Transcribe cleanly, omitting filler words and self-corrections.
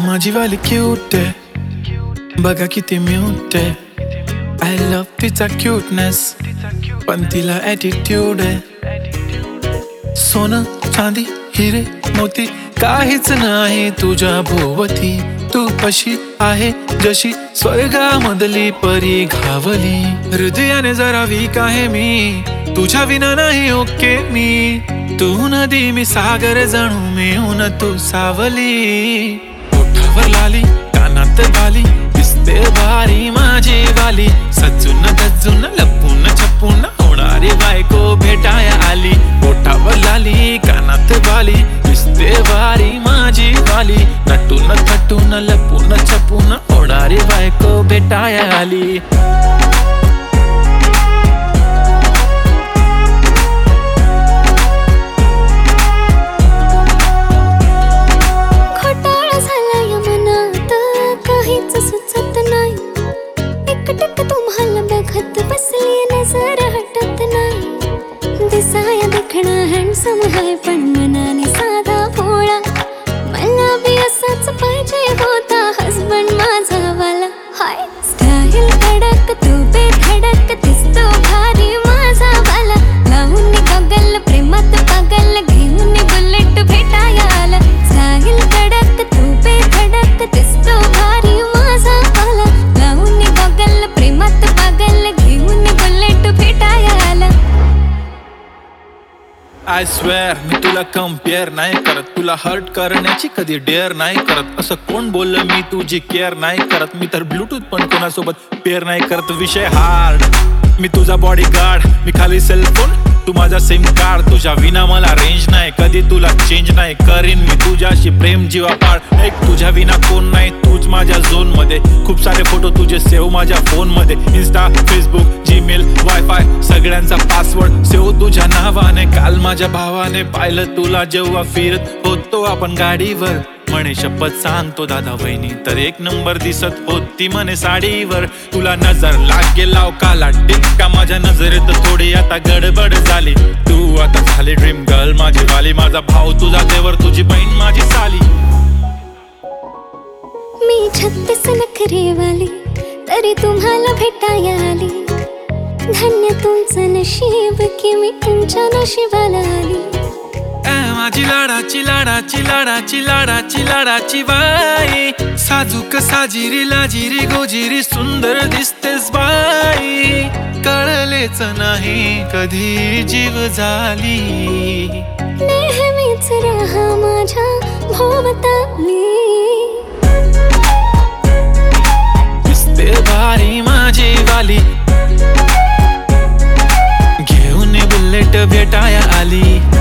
माझी वाली क्यूट आहे, बघा किती म्यूट आहे. आय लव्ह तिचा क्यूटनेस, पण तिला ॲटिट्यूड आहे. सोनं चांदी हिरे मोती काहीच नाही तुझ्या भोवती. तू कशी आहे जशी स्वर्गामधली परी घावली. हृदयाने जरा वीक आहे मी, तुझ्या विना नाही ओके मी. तू नदी मी सागर जणू मिळून तू सावली. ओठावर लाली कानात बाली दिसते भारी माझी वाली. सजून धजून लपून छपून होणारी बायको भेटाया आली. ओठावर लाली कानात बाली दिसते भारी माझी वाली. नटून थटून लपून छपून होणारी बायको भेटाया आली. सुचत नाही एकटक तुम्हाला बघत बसली नजर हटत नाही. दिसाया दिखणा हँडसम आहे पण मनाने साधा भोळा. मला बी असाच पाहिजे होता हसबंड माझा वाला. हाय स्टाईल कडक तू बेधडक दिसतो भारी माझा वाला. लावून गगल प्रेमात पागल घेऊन बुलेट भेटाया आला. स्टाईल कडक तू बेधडक दिसतो भारी आय स्वेअर मी तुला कम्पेअर नाही करत. तुला हर्ट करण्याची कधी डेअर नाही करत. असं कोण बोललं मी तुझी केअर नाही करत. मी तर ब्लूटूथ पण कोणासोबत पेअर नाही करत. विषय हार्ड मी तुझा बॉडी गार्ड, मी खाली सेलफोन तू माझा सिम कार्ड. तुझ्या विना मला रेंज नाही कधी तुला चेंज नाही करीन मी तुझ्याशी प्रेम जीवा पाड. एक तुझ्या विना कोण नाही तूच माझ्या झोन मध्ये. खूप सारे फोटो तुझे सेव्ह माझ्या फोन मध्ये. इन्स्टा फेसबुक जीमेल वायफाय सगळ्यांचा पासवर्ड सेव्ह तुझ्या नावाने. काल माझ्या भावाने पाहिलं तुला जेव्हा फिरत होतो आपण गाडीवर. म्हणे शपथ सांगतो दादा वहिनी तर एक नंबर दिसत होती म्हणे साडीवर. तुला नजर लागेल लाव काला टिक्का माझ्या नजरेत थोडी आता गडबड झाली. तू आता झाली ड्रीम गर्ल माझी वाली. माझा भाऊ तुझा देवर तुझी बहीण माझी साली. मी 36 नखरे वाली तरी तुम्हाला भेटाया आली. धन्य तुमचं नशीब की मी तुमच्या नशिबाला आली. माझी लाडाची लाडाची लाडाची लाडाची लाडाची बाई. साजूक साजिरी लाजिरी गोजिरी सुंदर दिसतेस बाई. कळलेच नाही कधी जीव झाली. नेहमीच राहा माझ्या भोवताली. दिसते भारी माझी वाली. घेऊन बुलेट भेटाया आली.